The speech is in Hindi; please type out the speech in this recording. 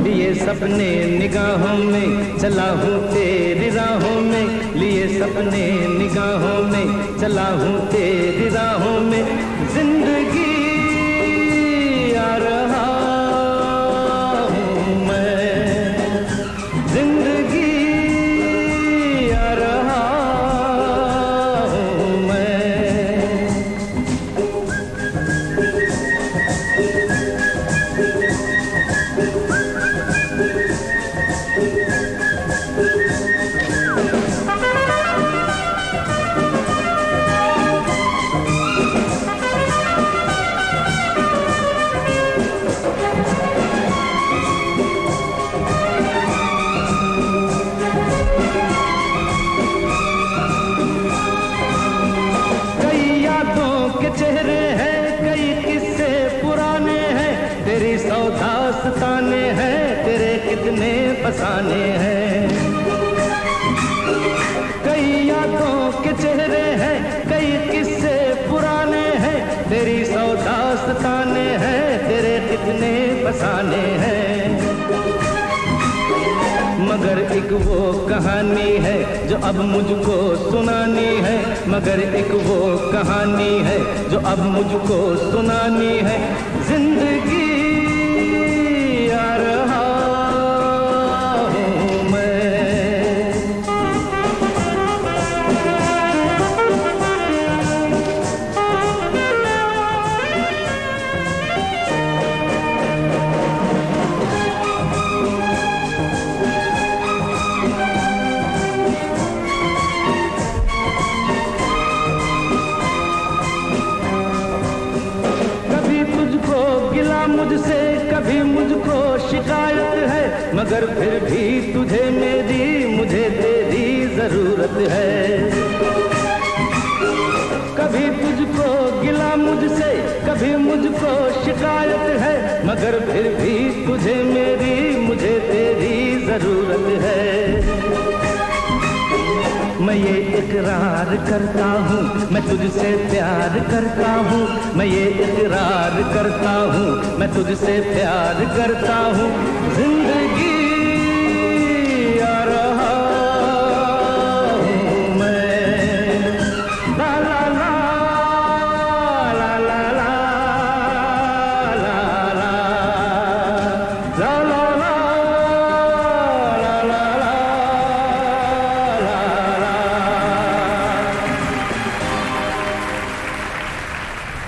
लिए सपने निगाहों में चला हूँ तेरी राहों में, लिए सपने निगाहों में चला हूँ तेरी राहों में। जिंदगी आ रहा हूँ मैं, जिंदगी आ रहा हूँ मैं। चेहरे हैं कई किस्से पुराने हैं, तेरी सौ दास्ताने हैं, तेरे कितने फसाने हैं। कई यादों के चेहरे हैं कई किस्से पुराने हैं, तेरी सौ दास्ताने हैं, तेरे कितने फसाने हैं। मगर एक वो कहानी है जो अब मुझको सुनानी है, मगर एक वो कहानी है जो अब मुझको सुनानी है। जिंदगी आ रहा हूँ मैं। मुझसे कभी मुझको शिकायत है, मगर फिर भी तुझे मेरी मुझे तेरी जरूरत है। कभी तुझको गिला मुझसे कभी मुझको शिकायत है, मगर फिर भी तुझे मेरी मुझे तेरी जरूरत है। मैं ये इकरार करता हूँ मैं तुझसे प्यार करता हूँ, मैं ये इकरार करता हूँ मैं तुझसे प्यार करता हूँ। जिंदगी